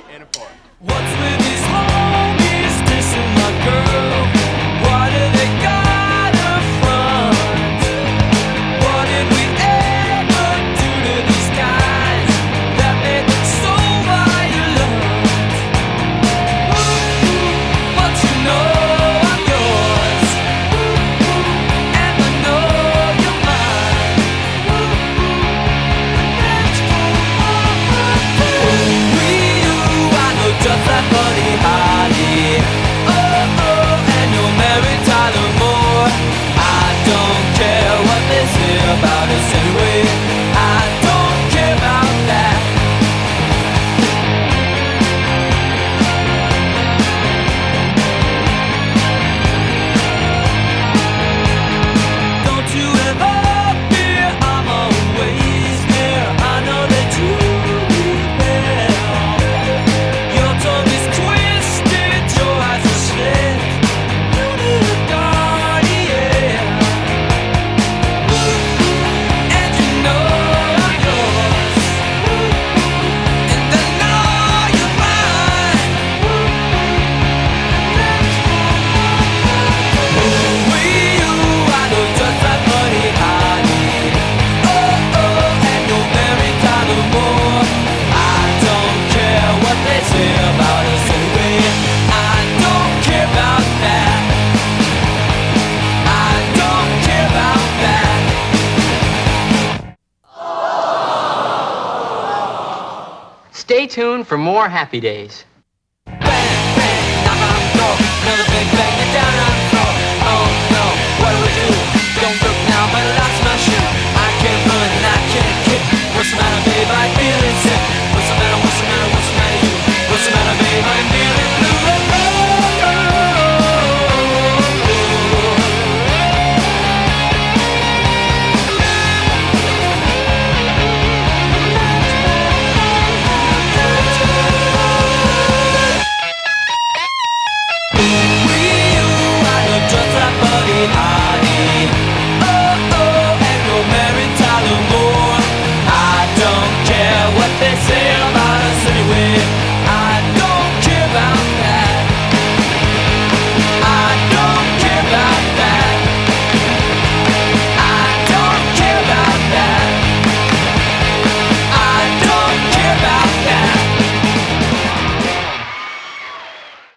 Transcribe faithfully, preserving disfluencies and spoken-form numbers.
And a four. What's with these homies dissing my girl? Why do they gotta front? What did we ever do to these guys that made them so violent? But you know I'm yours, and I know you're mine. We you, I know just that funny Holly. Oh, oh, and you're married Tyler Moore. I don't care what they say about us anyway. I don't care about that. Don't you ever fear, I'm always there. I know that you will. Your tongue is twisted, your eyes are slit. You need a guardian, and you know I'm yours, and I know you're mine. We you, I know just that money I need. Oh, oh, and you're married Tyler Moore. I don't care what they say about us anyway. I don't care about that. I don't care about that. Stay tuned for more Happy Days. Bang, bang, knock on the door. Another big bang